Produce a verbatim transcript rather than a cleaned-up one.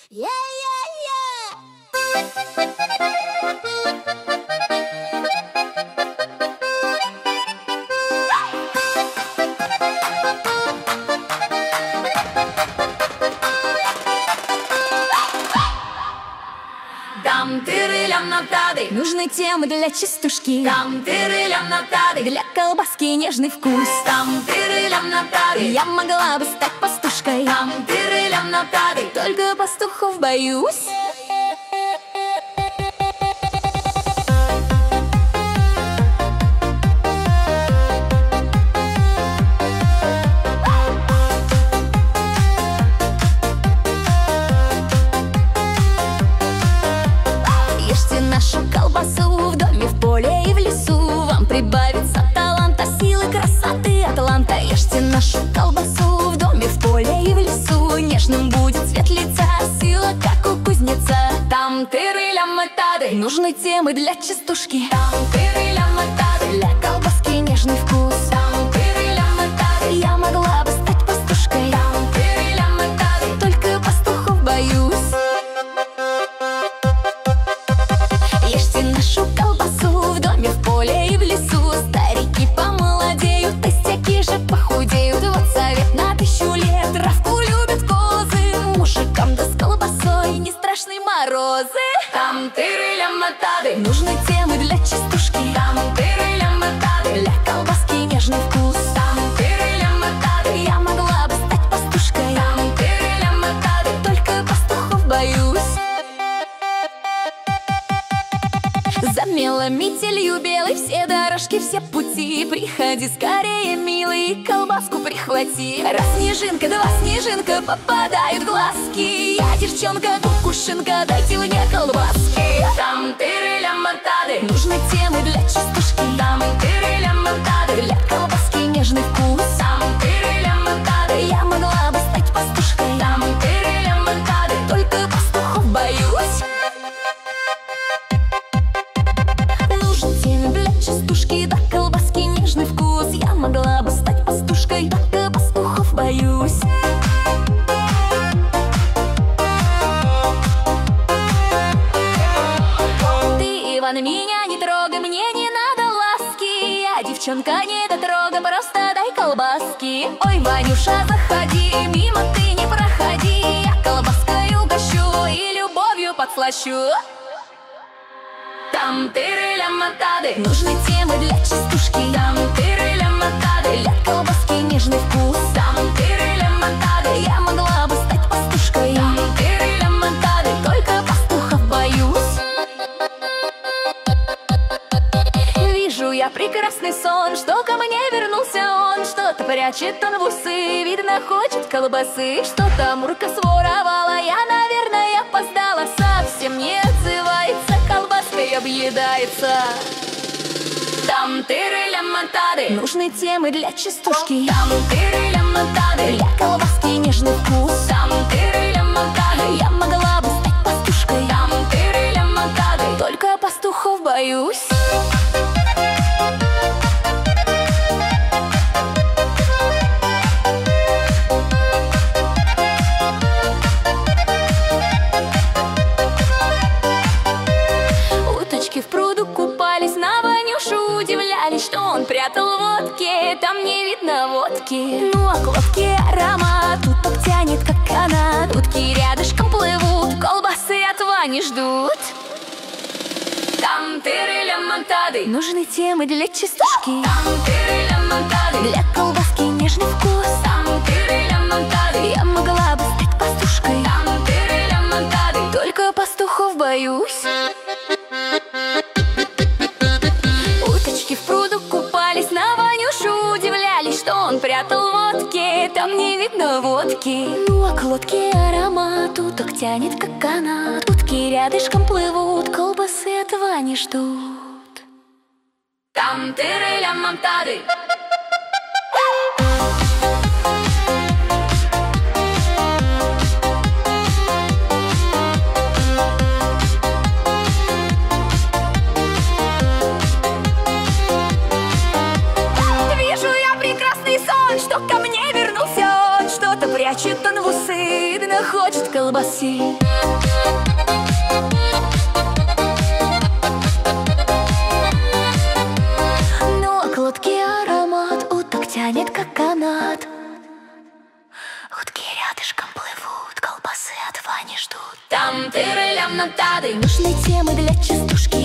Yeah, yeah, yeah. Там-тыры-лям-на-тады, Нужны темы для частушки. там-тыры-лям-на-тады, Для колбаски нежный вкус. там-тыры-лям-на-тады, Я могла бы стать пастушкой, там-тыры-лям-на-тады, только пастухов боюсь. Ешьте нашу колбасу в доме, в поле и в лесу. Вам прибавится таланта, силы, красоты, атланта. Ешьте нашу колбасу в доме, в поле и в лесу. Нежным будет цвет лица, сила, как у кузнеца. там-тыры-лям-на-тады, Нужны темы для частушки. там-тыры-лям-на-тады, Для колбаски нежный вкус. там-тыры-лям-на-тады, Я могла бы стать пастушкой, там-тыры-лям-на-тады, только пастухов боюсь. Ешьте нашу колбасу в доме, в поле и в лесу. Старики помолодеют, толстяки же похудеют. Вот совет на тысячу лет: травку любят козы. Мужикам да с колбасой не страшны морозы. там-тыры-лям-на-тады, Нужны темы для частушки. там-тыры-лям-на-тады, Для колбаски нежный вкус. там-тыры-лям-на-тады, Я могла бы стать пастушкой, там-тыры-лям-на-тады, только пастухов боюсь. За мелом метелью белой все дорожки, все пути. Приходи скорее, милый, колбаску прихвати. Раз снежинка, два снежинка попадают в глазки. Я девчонка, кукушинка, дайте мне колбаски. там-тыры-лям-на-тады, Нужны темы для частушки. там-тыры-лям-на-тады, Для колбаски нежный вкус. там-тыры-лям-на-тады, Я могла бы стать пастушкой, там-тыры-лям-на-тады, только пастухов боюсь. Нужны темы для частушки. Для колбаски нежный вкус. Я могла бы стать пастушкой, только пастухов боюсь. Ты, Иван, меня не трогай, мне не надо ласки. Я девчонка недотрога, просто дай колбаски. Ой, Ванюша, заходи, мимо ты не проходи. Я колбаской угощу и любовью подслащу. там-тыры-лям-на-тады, Нужны темы для частушки. там-тыры-лям-на-тады, Для колбаски нежный вкус. там-тыры-лям-на-тады, Я могла бы стать пастушкой, там-тыры-лям-на-тады, только пастухов боюсь. Вижу я прекрасный сон, что ко мне вернулся он. Что-то прячет он в усы, видно, хочет колбасы. Что-то Мурка своровала, я, наверное, опоздала. Совсем не отзывается, колбаской объедается. там-тыры-лям-на-тады, Нужны темы для частушки. там-тыры-лям-на-тады, Для колбаски нежный вкус. там-тыры-лям-на-тады, Я могла бы стать пастушкой, там-тыры-лям-на-тады, только пастухов боюсь. Уточки в пруду купались, на Ванюшу удивлялись, что он прятал водки, там не видно водки. Ну а к лодке аромат, уток тянет, как канат. Утки рядышком плывут, колбасы от Вани ждут. там-тыры-лям-на-тады, Нужны темы для частушки. там-тыры-лям-на-тады, Для колбаски нежный вкус. там-тыры-лям-на-тады, Я могла бы стать пастушкой, там-тыры-лям-на-тады, только пастухов боюсь. Уточки в пруду купались, на Ванюшу удивлялись, что он прятал водки, там не видно водки. Ну а к лодке аромат, уток тянет, как канат. Утки рядышком плывут, колбасы от Вани ждут. там-тыры-лям-на-тады. Вижу я прекрасный сон, что ко мне вернулся он. Что-то прячет он в усы, видно, хочет колбасы. пути. Ну а к лодке аромат, уток тянет как канат. Утки рядышком плывут, колбасы от Вани ждут. Там тыры-лям-нам-тады. Нужны темы для частушки.